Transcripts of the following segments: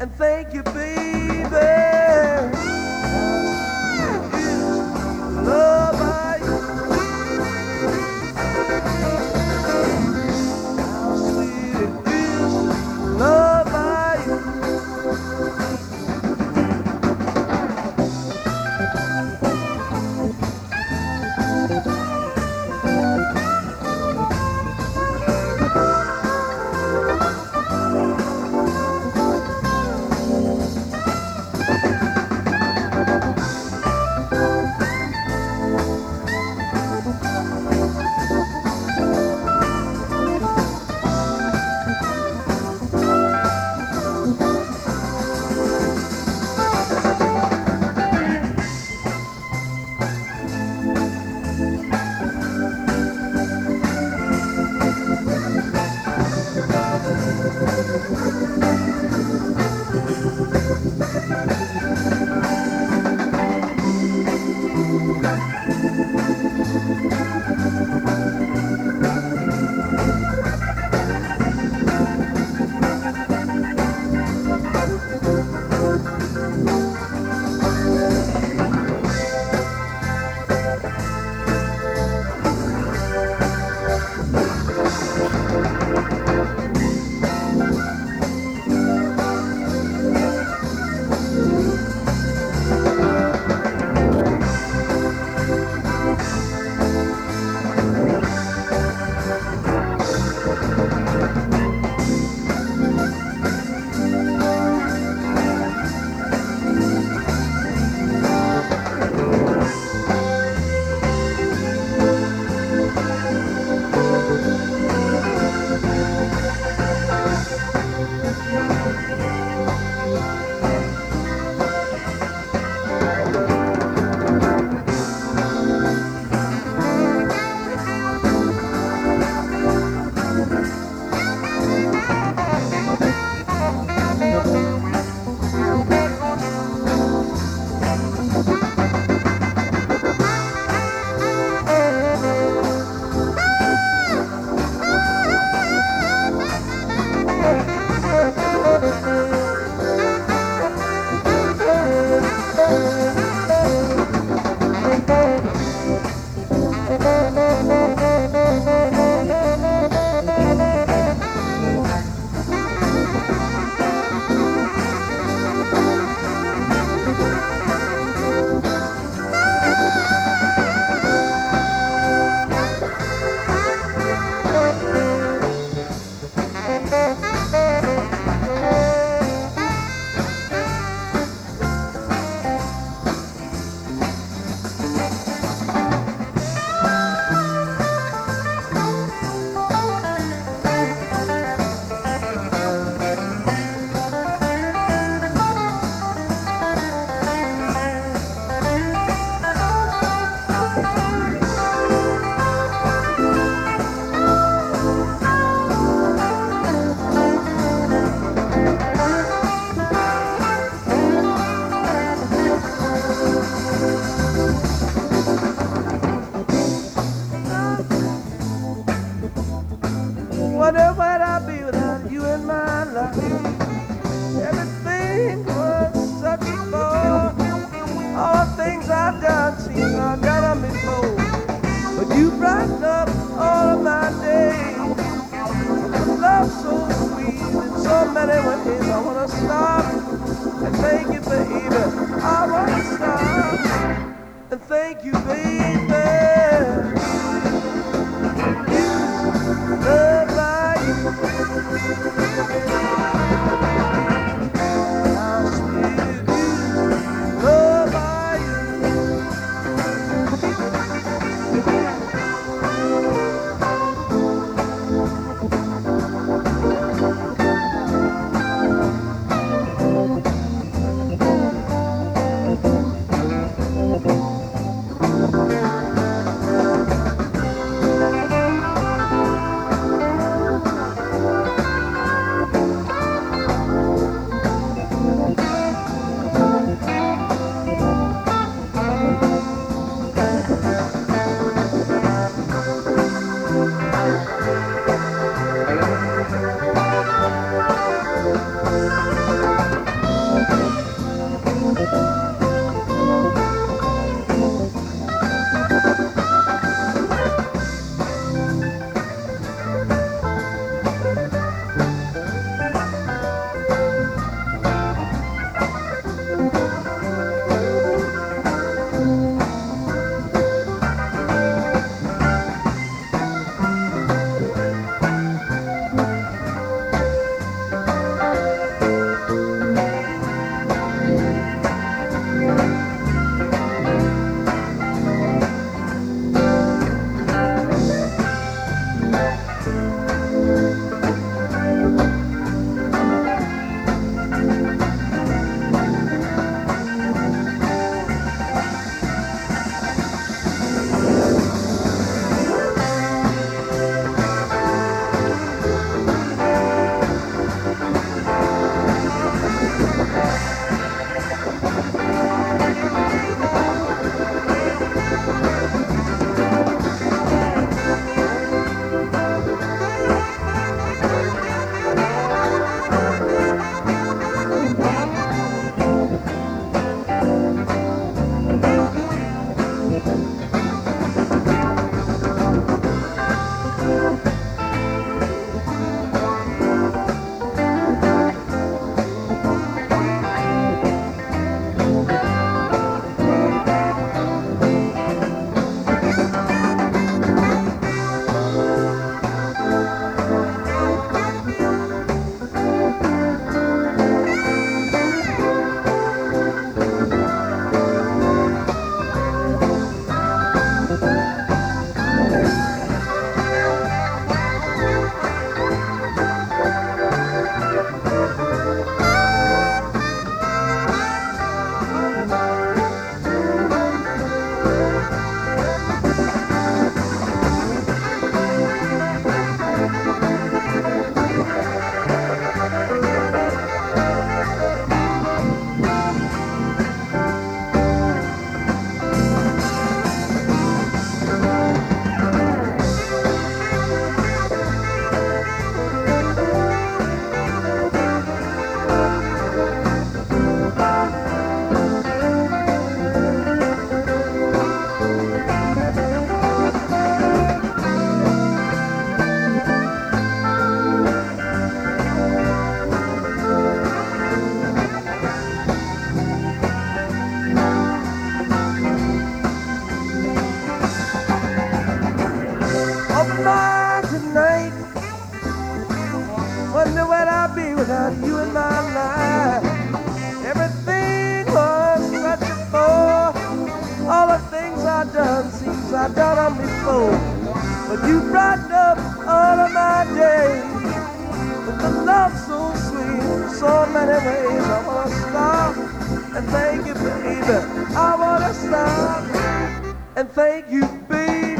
and thank you, baby. Love I how sweet it is, love I wonder where I'd be without you in my life. Everything was such a bore. All the things I've done seem I've done them before. But you brighten up all of my days. With love so sweet in so many ways. I wanna stop and thank you, baby. I wanna stop and thank you, baby. Love like how sweet it is, love like I be without you in my life? Everything was searching for. All the things I've done seems I've done them before. But you brightened up all of my days with the love so sweet in so many ways. I wanna stop and thank you, baby. I wanna stop and thank you, baby.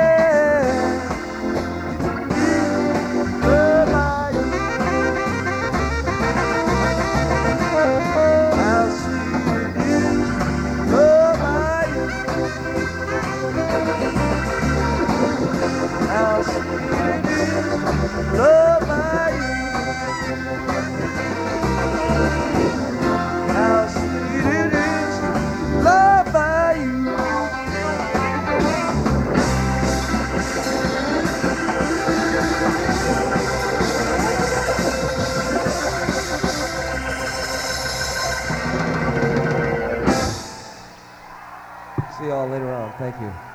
Love by you. How sweet it is, love by you. See y'all later on. Thank you.